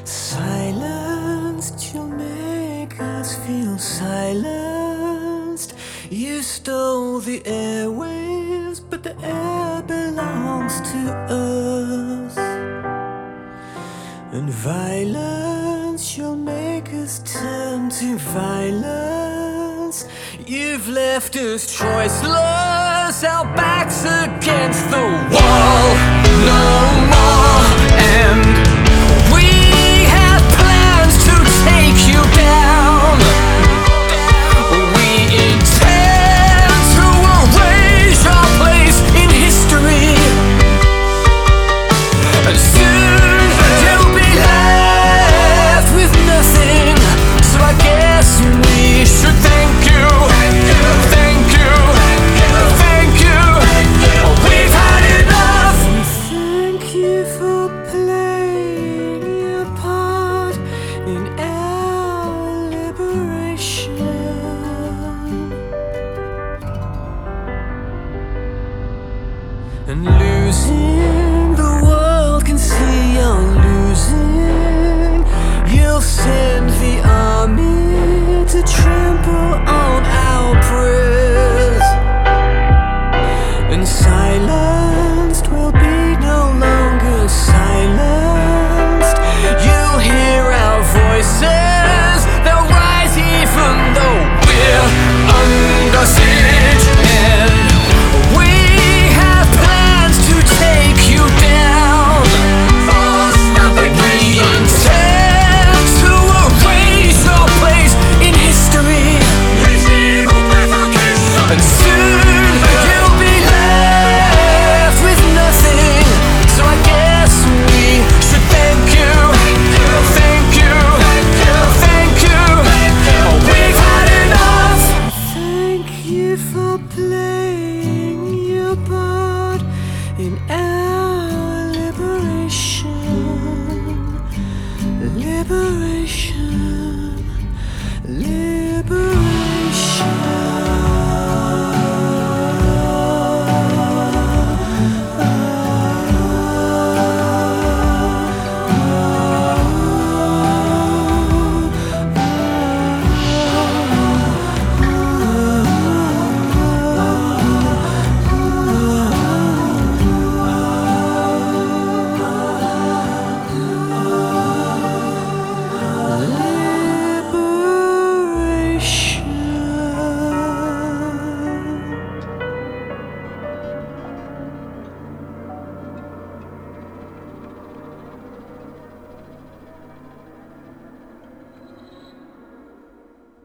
Silenced, you'll make us feel silenced. You stole the airwaves, but the air belongs to us. And violence, you'll make us turn to violence. You've left us choiceless, our backs against the wall. No more, and we have plans to take you down. We intend to erase your place in history. And soon you'll be left with nothing. So I guess we should thank you. Thank you. Thank you. We've had enough. Thank you for playing your part in our liberation. And losing, the world can see you're losing. You'll send the army to trample on our prayers. And silenced will be no longer silenced. You'll hear our voices, they'll rise even though we're under siege. And we have plans to take you down. We intend to erase your place in history. And soon you'll be left with nothing. So I guess we should thank you. Thank you. Thank you. We've had enough. Thank you for playing your part in our liberation. Liberation. Liberation.